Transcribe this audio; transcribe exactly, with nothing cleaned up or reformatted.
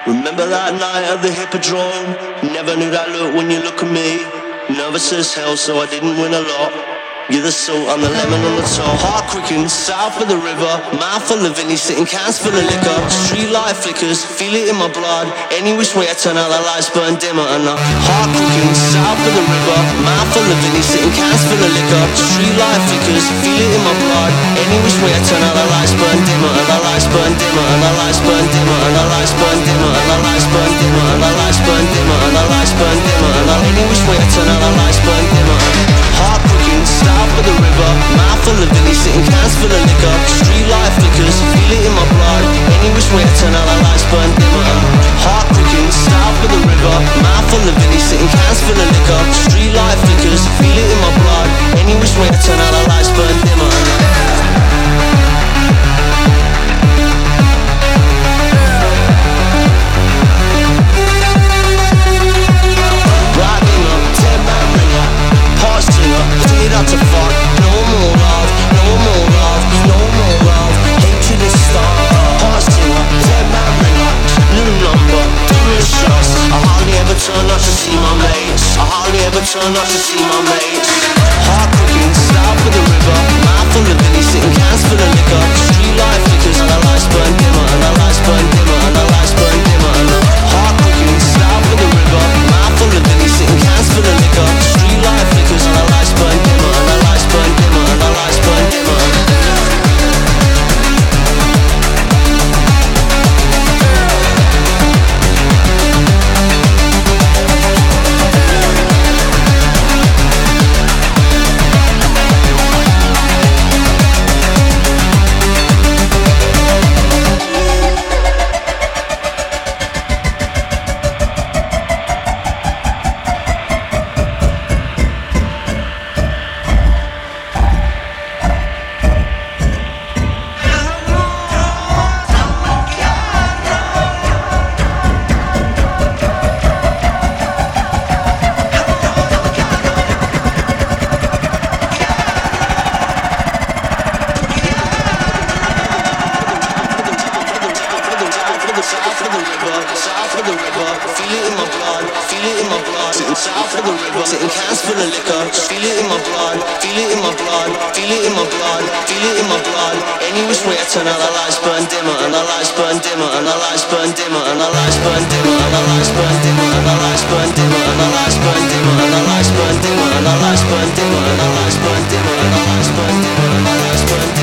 Remember that night at the Hippodrome? Never knew that look when you look at me. Nervous as hell, so I didn't win a lot. You're the salt, I'm the lemon on the top. Heart quicken, south of the river. Mouth full of Vinny, sitting cans full of liquor. Street light flickers, feel it in my blood. Any which way I turn out, the lights burn dimmer. And the heart quicken, south of the river. Mouth full of Vinny, sitting cans full of liquor. Street light flickers, feel it in my blood. Any which way I turn out, the lights burn dimmer. And the lights burn dimmer. And the lights burn dimmer. And the lights burn dimmer. And the lights burn dimmer. And the lights burn dimmer. And the lights burn dimmer. And any which way I turn out, the lights burn dimmer. Heart quicken, south of the river. Mouth full of Vinny, sitting cans full of liquor. Street light flickers, feel it in my blood. Any which way I turn out, the lights burn dimmer. Heart quicken, south of the river. Mouth full of Vinny, sitting cans full of liquor. Street light flickers, feel it in my blood. Any which way I turn out, the lights burn dimmer. Fade out to fuck, no more love, no more love, no more love. Hatred is start, heart singer, dead man ringer, new number, different shots. I hardly ever turn up to see my mates. I hardly ever turn up to see my mates. Heart cooking, south of the river. Mouth full of Vinny, sitting cans full of liquor. Street light flickers and the lights burn dimmer. And the lights burn dimmer. And the lights burn dimmer. And the heart cooking, south of the river. Mouth full of Vinny, sitting cans full of liquor. Street light flickers and the lights burn dimmer. And the lights burn dimmer. And the lights burn dimmer. Turn out the lights burn dimmer and the lights burn dimmer and the lights burn dimmer and the lights burn dimmer and the lights burn dimmer and the lights burn dimmer and the lights burn dimmer and the lights burn dimmer and the lights burn dimmer and the lights burn dimmer and the lights burn dimmer and the lights burn dimmer.